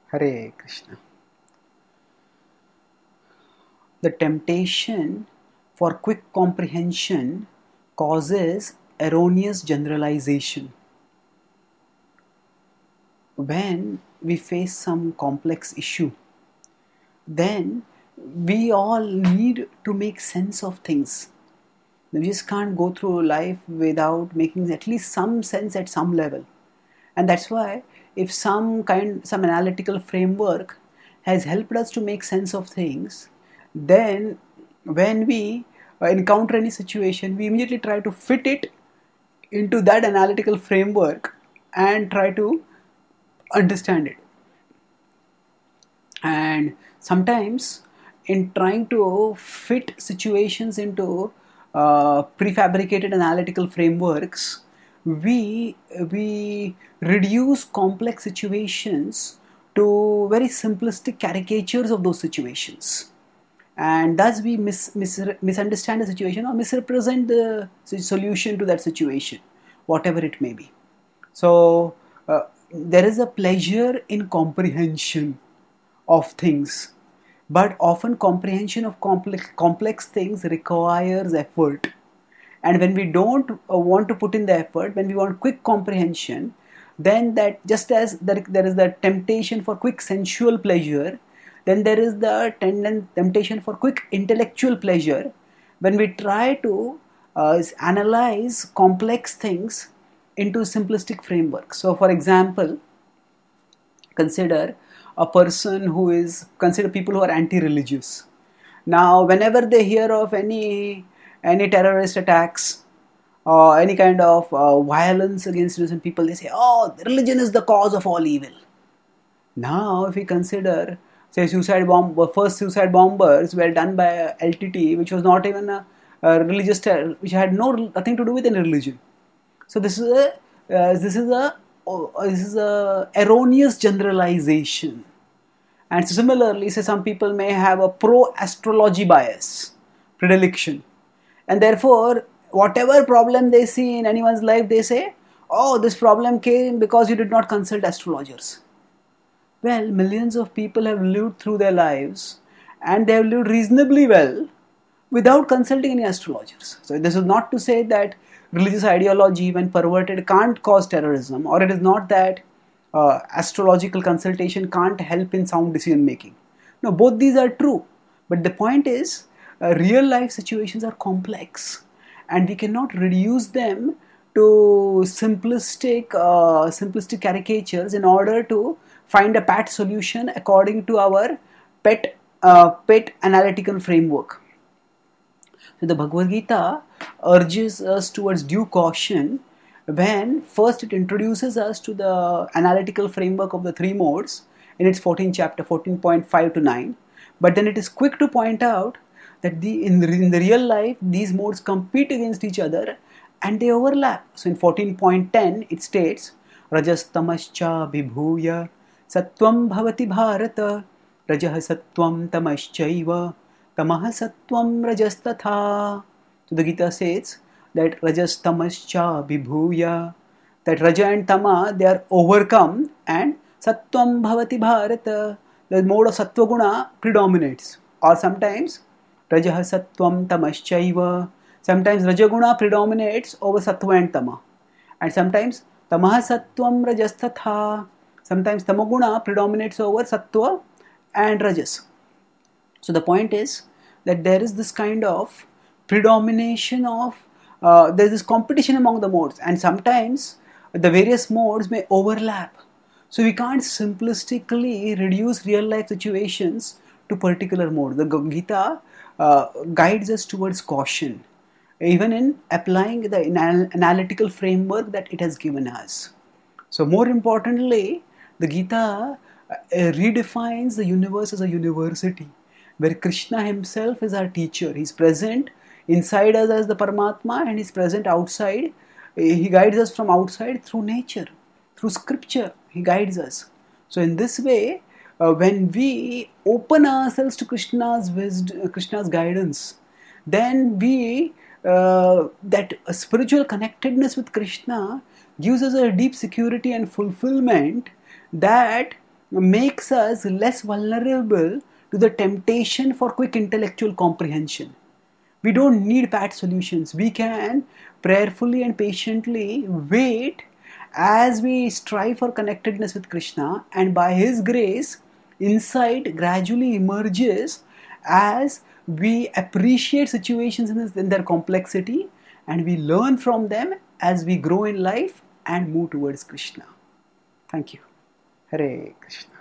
Hare Krishna. The temptation for quick comprehension causes erroneous generalization. When we face some complex issue, then we all need to make sense of things. We just can't go through life without making at least some sense at some level. And that's why if some analytical framework has helped us to make sense of things, then when we encounter any situation, we immediately try to fit it into that analytical framework and try to understand it. And sometimes in trying to fit situations into prefabricated analytical frameworks, we reduce complex situations to very simplistic caricatures of those situations, and thus we misunderstand the situation or misrepresent the solution to that situation, whatever it may be. So there is a pleasure in comprehension of things, but often comprehension of complex things requires effort. And when we don't want to put in the effort, when we want quick comprehension, then that just as there is the temptation for quick sensual pleasure, then there is the temptation for quick intellectual pleasure when we try to analyze complex things into simplistic frameworks. So for example, consider a person who is consider people who are anti-religious. Now whenever they hear of any terrorist attacks or any kind of violence against innocent people, they say, oh, religion is the cause of all evil. Now if we consider, say, first suicide bombers were done by LTT, which was not even a religious terror, which had nothing to do with any religion. So this is a erroneous generalization. And similarly, say some people may have a pro-astrology bias, predilection, and therefore whatever problem they see in anyone's life, they say, oh, this problem came because you did not consult astrologers. Well, millions of people have lived through their lives and they have lived reasonably well without consulting any astrologers. So this is not to say that religious ideology, when perverted, can't cause terrorism, or it is not that astrological consultation can't help in sound decision making. No, both these are true. But the point is, real life situations are complex, and we cannot reduce them to simplistic caricatures in order to find a pat solution according to our pet analytical framework. So the Bhagavad Gita urges us towards due caution when first it introduces us to the analytical framework of the three modes in its 14th chapter, 14.5 to 9. But then it is quick to point out that in the real life, these modes compete against each other and they overlap. So in 14.10 it states, Rajastamascha vibhuya Sattvam bhavati bharata Rajah sattvam tamaschaiva Tamaha sattvam rajastatha. So the Gita says that rajas tamascha vibhuya, that raja and tama, they are overcome, and sattvam bhavati bharata, the mode of sattva guna predominates. Or sometimes rajah sattvam tamaschaiva, sometimes rajaguna predominates over sattva and tama, and sometimes tamaha sattvam rajastatha, sometimes tamaguna predominates over sattva and rajas. So the point is that there is this kind of predomination of, there is this competition among the modes, and sometimes the various modes may overlap. So we can't simplistically reduce real life situations to particular mode. The Gita guides us towards caution, even in applying the analytical framework that it has given us. So more importantly, the Gita redefines the universe as a university, where Krishna himself is our teacher. He's present inside us as the Paramatma, and he's present outside. He guides us from outside through nature, through scripture. He guides us. So in this way, when we open ourselves to Krishna's wisdom, Krishna's guidance, then that spiritual connectedness with Krishna gives us a deep security and fulfillment that makes us less vulnerable to the temptation for quick intellectual comprehension. We don't need pat solutions. We can prayerfully and patiently wait as we strive for connectedness with Krishna, and by His grace, insight gradually emerges as we appreciate situations in their complexity, and we learn from them as we grow in life and move towards Krishna. Thank you. Hare Krishna.